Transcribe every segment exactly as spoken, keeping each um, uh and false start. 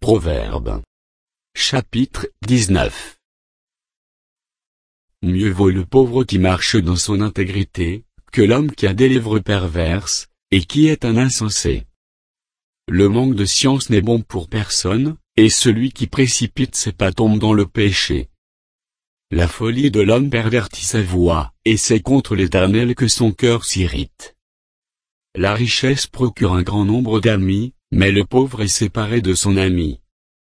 Proverbes. Chapitre dix-neuf. Mieux vaut le pauvre qui marche dans son intégrité, que l'homme qui a des lèvres perverses, et qui est un insensé. Le manque de science n'est bon pour personne, et celui qui précipite ses pas tombe dans le péché. La folie de l'homme pervertit sa voix, et c'est contre l'Éternel que son cœur s'irrite. La richesse procure un grand nombre d'amis, mais le pauvre est séparé de son ami.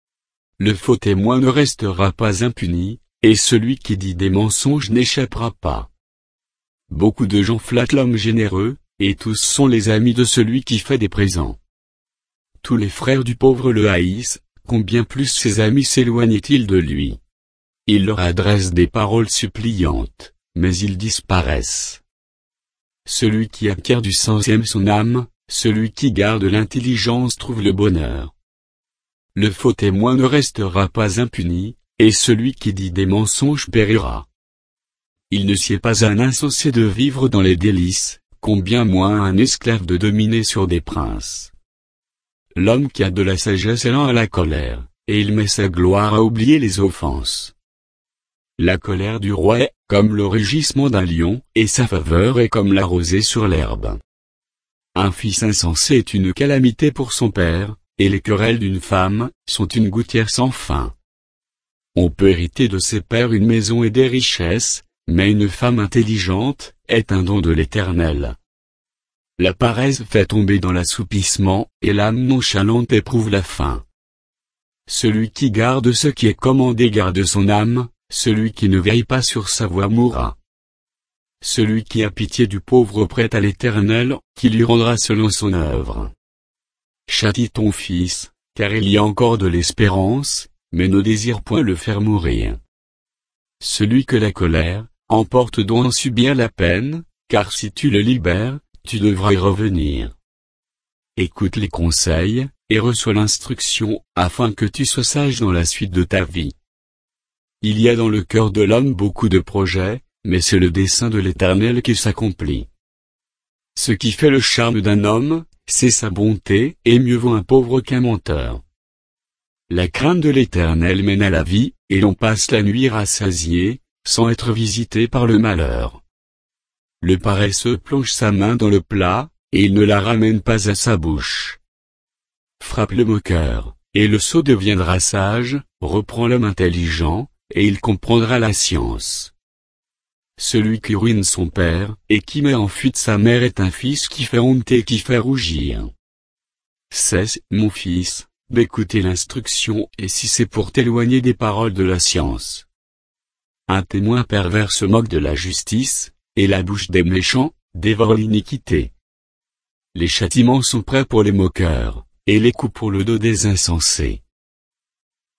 Le faux témoin ne restera pas impuni, et celui qui dit des mensonges n'échappera pas. Beaucoup de gens flattent l'homme généreux, et tous sont les amis de celui qui fait des présents. Tous les frères du pauvre le haïssent, combien plus ses amis s'éloignent-ils de lui. Il leur adresse des paroles suppliantes, mais ils disparaissent. Celui qui acquiert du sens aime son âme, celui qui garde l'intelligence trouve le bonheur. Le faux témoin ne restera pas impuni, et celui qui dit des mensonges périra. Il ne sied pas à un insensé de vivre dans les délices, combien moins à un esclave de dominer sur des princes. L'homme qui a de la sagesse est lent à la colère, et il met sa gloire à oublier les offenses. La colère du roi est comme le rugissement d'un lion, et sa faveur est comme la rosée sur l'herbe. Un fils insensé est une calamité pour son père, et les querelles d'une femme sont une gouttière sans fin. On peut hériter de ses pères une maison et des richesses, mais une femme intelligente est un don de l'Éternel. La paresse fait tomber dans l'assoupissement, et l'âme nonchalante éprouve la faim. Celui qui garde ce qui est commandé garde son âme, celui qui ne veille pas sur sa voie mourra. Celui qui a pitié du pauvre prête à l'Éternel, qui lui rendra selon son œuvre. Châtie ton fils, car il y a encore de l'espérance, mais ne désire point le faire mourir. Celui que la colère emporte doit en subir la peine, car si tu le libères, tu devras y revenir. Écoute les conseils, et reçois l'instruction, afin que tu sois sage dans la suite de ta vie. Il y a dans le cœur de l'homme beaucoup de projets, mais c'est le dessein de l'Éternel qui s'accomplit. Ce qui fait le charme d'un homme, c'est sa bonté, et mieux vaut un pauvre qu'un menteur. La crainte de l'Éternel mène à la vie, et l'on passe la nuit rassasié, sans être visité par le malheur. Le paresseux plonge sa main dans le plat, et il ne la ramène pas à sa bouche. Frappe le moqueur, et le sot deviendra sage, reprend l'homme intelligent, et il comprendra la science. Celui qui ruine son père, et qui met en fuite sa mère est un fils qui fait honte et qui fait rougir. Cesse, mon fils, d'écouter l'instruction, et si c'est pour t'éloigner des paroles de la science. Un témoin pervers se moque de la justice, et la bouche des méchants dévore l'iniquité. Les châtiments sont prêts pour les moqueurs, et les coups pour le dos des insensés.